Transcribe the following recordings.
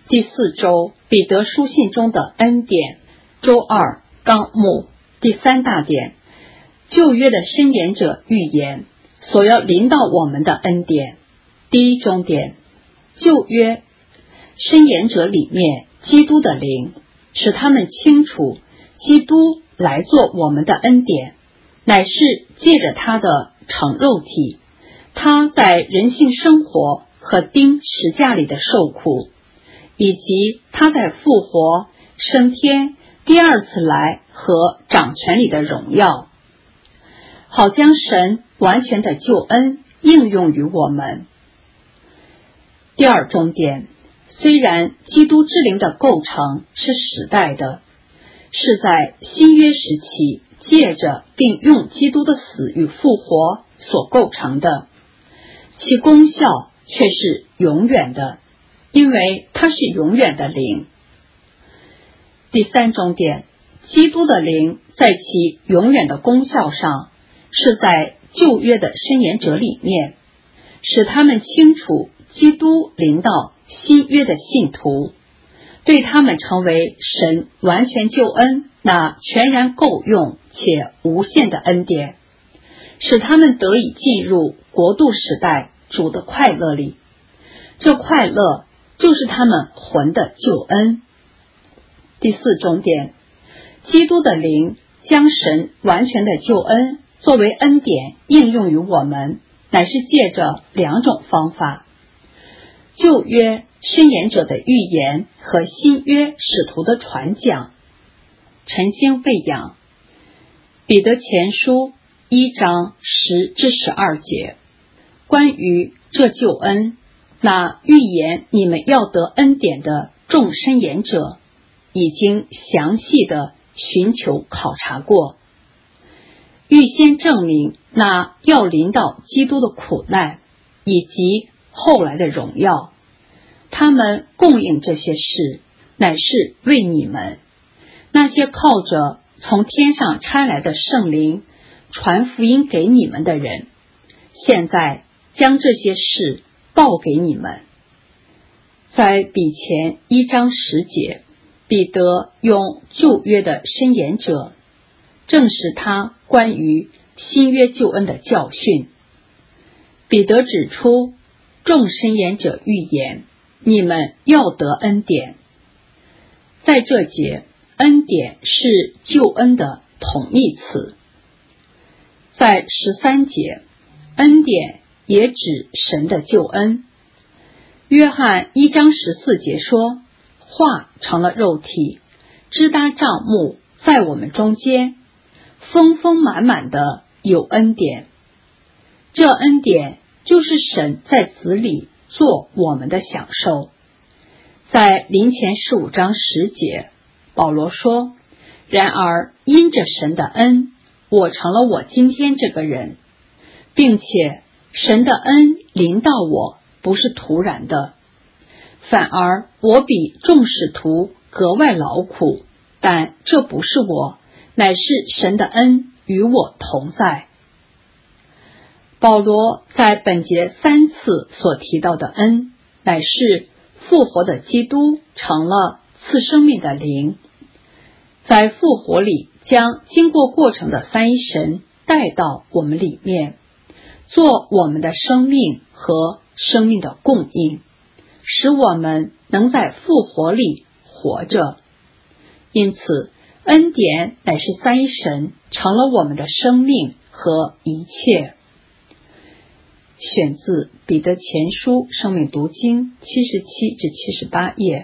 第4周彼得书信中的恩典，周二纲目，第3大点，旧约的申言者预言所要临到我们的恩典。第一中点，旧约申言者里面基督的灵，使他们清楚基督来做我们的恩典，乃是借着他的成肉体，他在人性生活和钉十架里的受苦，以及他在复活升天第二次来和掌权里的荣耀，好将神完全的救恩应用于我们。第二重点，虽然基督之灵的构成是时代的，是在新约时期借着并用基督的死与复活所构成的，其功效却是永远的，因为它是永远的灵。第3重点，基督的灵在其永远的功效上，是在旧约的申言者里面，使他们清楚基督临到新约的信徒，对他们成为神完全救恩那全然够用且无限的恩典，使他们得以进入国度时代主的快乐里。这快乐就是他们魂的救恩。第4重点，基督的灵将神完全的救恩作为恩典应用于我们，乃是借着2种方法：旧约申言者的预言和新约使徒的传讲。晨星喂养，彼得前书1章10至12节，关于这救恩，那预言你们要得恩典的众申言者，已经详细的寻求考察过，预先证明那要临到基督的苦难以及后来的荣耀。他们供应这些事，乃是为你们那些靠着从天上差来的圣灵传福音给你们的人，现在将这些事报给你们。在比前1章10节，彼得用旧约的申言者证实他关于新约救恩的教训。彼得指出，众申言者预言你们要得恩典。在这节，恩典是救恩的统一词。在13节，恩典也指神的救恩。约翰1章14节说，话成了肉体，支搭帐幕在我们中间，丰丰满满的有恩典。这恩典就是神在子里做我们的享受。在林前15章10节，保罗说，然而因着神的恩，我成了我今天这个人，并且神的恩临到我不是突然的，反而我比众使徒格外劳苦，但这不是我，乃是神的恩与我同在。保罗在本节3次所提到的恩，乃是复活的基督成了赐生命的灵，在复活里将经过过程的三一神带到我们里面，做我们的生命和生命的供应，使我们能在复活里活着。因此，恩典乃是三一神成了我们的生命和一切。选自彼得前书生命读经77至78页。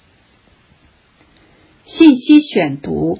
信息选读。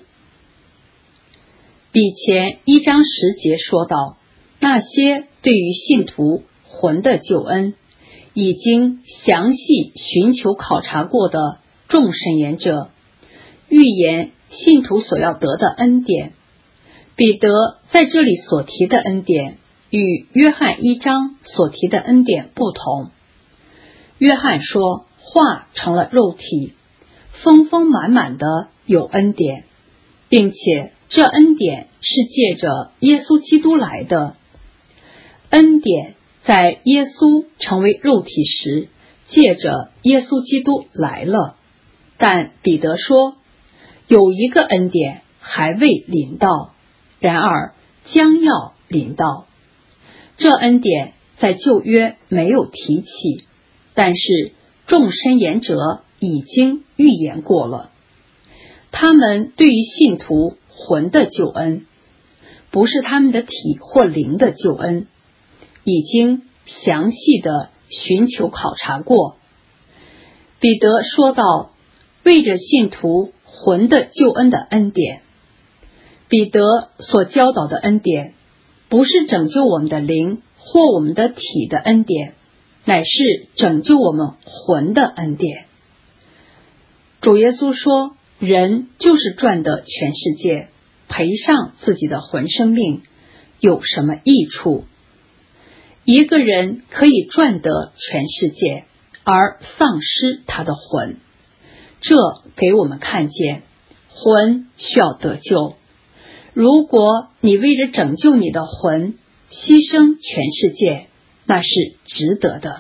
比前1章10节说到，那些对于信徒魂的救恩已经详细寻求考察过的众申言者，预言信徒所要得的恩典。彼得在这里所提的恩典与约翰1章所提的恩典不同。约翰说，话成了肉体，丰丰满满的有恩典，并且这恩典是借着耶稣基督来的。恩典在耶稣成为肉体时借着耶稣基督来了，但彼得说，有一个恩典还未临到，然而将要临到。这恩典在旧约没有提起，但是众申言者已经预言过了。他们对于信徒魂的救恩，不是他们的体或灵的救恩，已经详细的寻求考察过。彼得说到为着信徒魂的救恩的恩典，彼得所教导的恩典不是拯救我们的灵或我们的体的恩典，乃是拯救我们魂的恩典。主耶稣说，人就是赚得全世界，赔上自己的魂生命，有什么益处？一个人可以赚得全世界，而丧失他的魂。这给我们看见，魂需要得救。如果你为着拯救你的魂，牺牲全世界，那是值得的。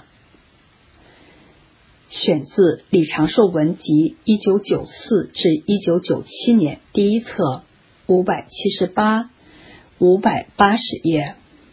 选自李长寿文集1994至1997年第一册578、580页。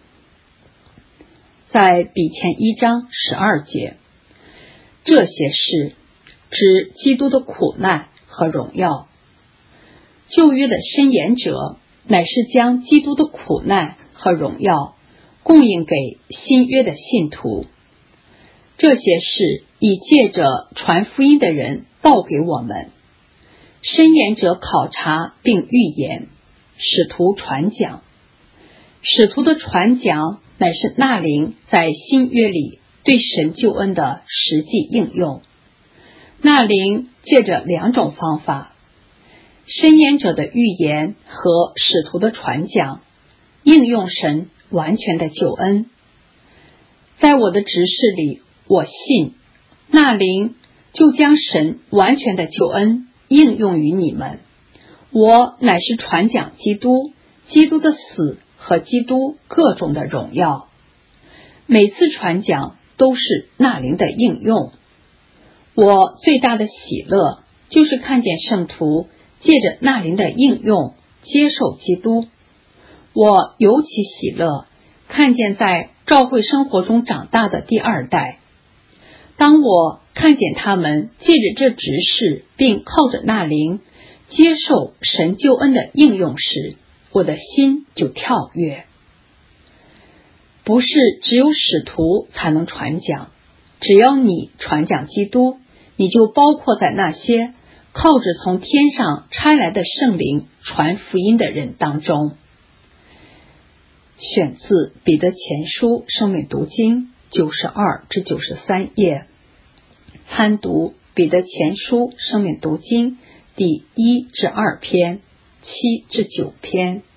在彼前1章12节，这些事指基督的苦难和荣耀。旧约的申言者乃是将基督的苦难和荣耀供应给新约的信徒。这些事已借着传福音的人报给我们。申言者考察并预言，使徒传讲。使徒的传讲乃是那灵在新约里对神救恩的实际应用。那灵借着2种方法，申言者的预言和使徒的传讲，应用神完全的救恩。在我的执事里，我信那灵就将神完全的救恩应用于你们。我乃是传讲基督的死和基督各种的荣耀。每次传讲都是那灵的应用。我最大的喜乐就是看见圣徒借着那灵的应用接受基督。我尤其喜乐看见在教会生活中长大的第2代。当我看见他们借着这执事并靠着那灵接受神救恩的应用时，我的心就跳跃。不是只有使徒才能传讲，只要你传讲基督，你就包括在那些靠着从天上差来的圣灵传福音的人当中。选自彼得前书生命读经92至93页，参读彼得前书生命读经第1至2篇、7至9篇。